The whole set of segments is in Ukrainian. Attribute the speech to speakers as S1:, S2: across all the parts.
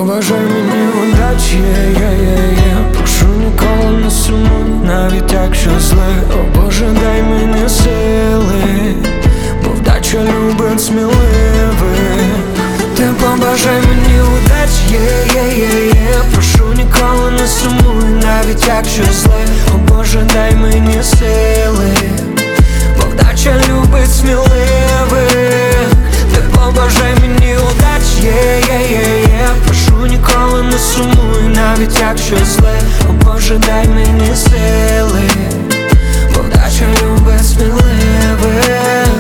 S1: побажай мені удачі, прошу ніколи не сумуй, навіть якщо зле. О Боже, дай мені сили, бо вдача любить сміливих. Ти побажай мені удачі, прошу ніколи не сумуй, навіть якщо зле. О Боже, дай мені сили, бо вдача любить сміливих. Ти побажай мені удачі, прошу ніколи не сумуй, навіть якщо зле. О Боже, дай мені сили, бо вдача любить сміливих.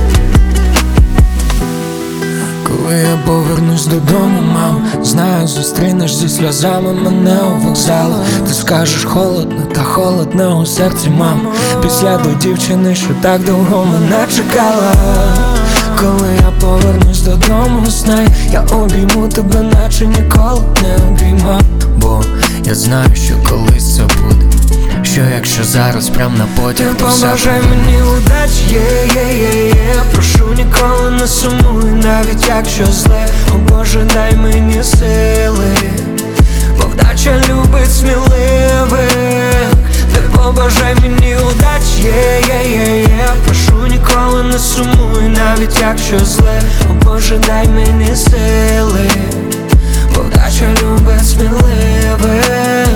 S1: Коли я повернусь додому, мам, знаю, зустрінеш зі сльозами мене у вокзалу. Ти скажеш холодно, та холодно у серці, мам, після до дівчини, що так довго мене чекала. Коли я повернусь додому, знай, я обійму тебе, наче ніколи не обіймав. Бо я знаю, що колись це буде, що якщо зараз прям на потяг, то все. Побажай мені удачі, прошу ніколи не сумуй, навіть якщо зле. О Боже, дай мені сили, бо вдача любить сміливих. Ти побажай мені удачі, прошу ніколи не сумуй, навіть якщо зле. О Боже, дай мені сили, бо вдача любить сміливих.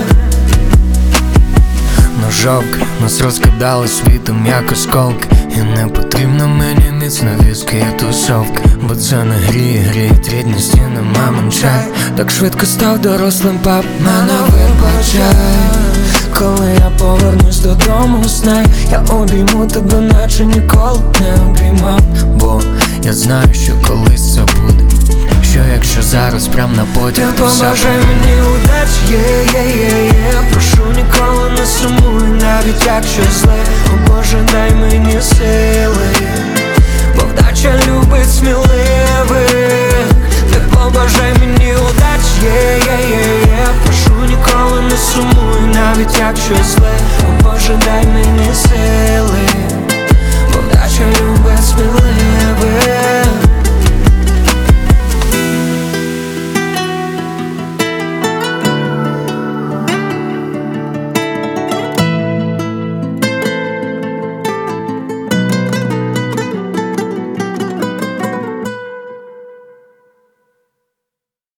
S1: Ножовка нас розкидали світом, як осколки, і не потрібно мені міцна віски і тусовка, бо це не гріє, гріють рідні стіни, мамин чай. Так швидко став дорослим, пап, мене вибачай. Коли я повернусь додому, знай, я обійму тебе, наче ніколи не обіймав. Бо я знаю, що колись це буде, що якщо зараз прям на потяг, то все. Побажай мені удачі, прошу ніколи не сумуй, навіть якщо зле. О Боже, дай мені сили, бо вдача любить сміливих. Ти побажай мені удачі, прошу ніколи не сумуй, навіть якщо зле. О Боже, дай мені